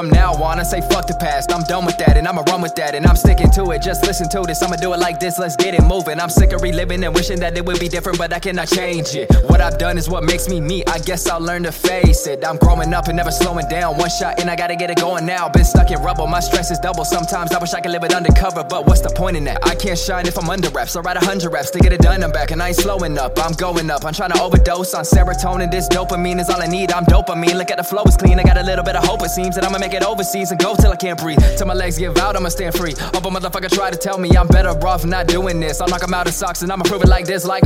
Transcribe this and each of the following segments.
from now on, I say fuck the past. I'm done with that and I'ma run with that, and I'm sticking to it. Just listen to this, I'ma do it like this, let's get it moving. I'm sick of reliving and wishing that it would be different, but I cannot change it. What I've done is what makes me me, I guess I'll learn to face it. I'm growing up and never slowing down. One shot and I gotta get it going now. Been stuck in rubble, my stress is double. Sometimes I wish I could live it undercover, but what's the point in that? I can't shine if I'm under reps. I write 100 reps to get it done. I'm back and I ain't slowing up, I'm going up. I'm trying to overdose on serotonin. This dopamine is all I need, I'm dopamine. Look at the flow, it's clean. I got a little bit of hope, it seems that I'ma make it overseas and go till I can't breathe. Till my legs give out, I'ma stand free. Hope a motherfucker try to tell me I'm better off not doing this. I'll knock him out of socks and I'ma prove it like this, like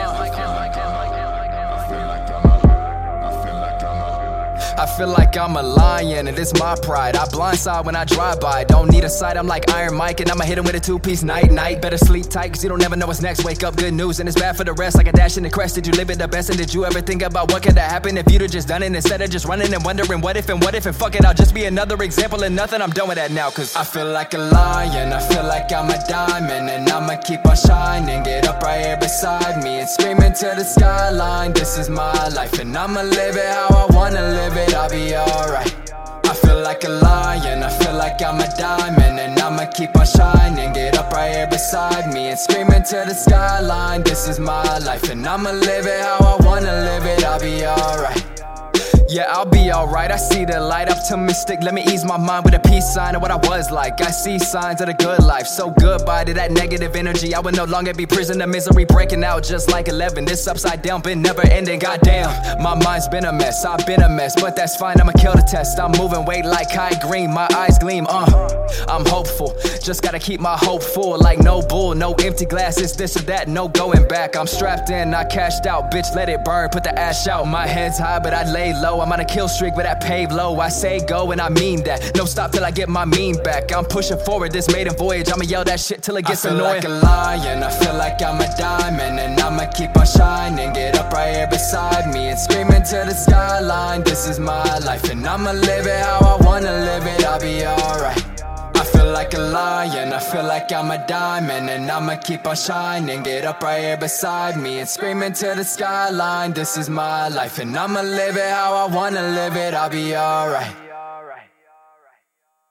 I feel like I'm a lion, and it's my pride. I blindside when I drive by. Don't need a sight, I'm like Iron Mike, and I'ma hit him with a two-piece night. Better sleep tight, cause you don't never know what's next. Wake up, good news, and it's bad for the rest. Like a dash in the crest, did you live it the best? And did you ever think about what could have happened if you'd have just done it instead of just running and wondering what if, and fuck it, I'll just be another example of nothing. I'm done with that now, cause I feel like a lion, I feel like I'm a diamond, and I'ma keep on shining. Get up right here beside me and screaming to the skyline. This is my life, and I'ma live it how I wanna live it. I'll be alright. I feel like a lion, I feel like I'm a diamond, and I'ma keep on shining. Get up right here beside me and screaming to the skyline. This is my life, and I'ma live it how I wanna live it. I'll be alright. Yeah, I'll be alright, I see the light, optimistic. Let me ease my mind with a peace sign of what I was like. I see signs of the good life, so goodbye to that negative energy. I would no longer be prison of misery, breaking out just like 11. This upside down been never ending, goddamn. My mind's been a mess, I've been a mess, but that's fine, I'ma kill the test. I'm moving weight like Kai Green, my eyes gleam, I'm hopeful, just gotta keep my hope full. Like no bull, no empty glasses, this or that, no going back. I'm strapped in, I cashed out, bitch let it burn, put the ash out. My head's high but I lay low, I'm on a kill streak with that pave low. I say go and I mean that, no stop till I get my mean back. I'm pushing forward this maiden voyage, I'ma yell that shit till it gets annoying. I feel like a lion, I feel like I'm a diamond, and I'ma keep on shining. Get up right here beside me and screaming to the skyline. This is my life, and I'ma live it how I wanna live it. I'll be alright. I feel like a lion, I feel like I'm a diamond, and I'ma keep on shining. Get up right here beside me and screaming to the skyline. This is my life, and I'ma live it how I wanna live it. I'll be alright.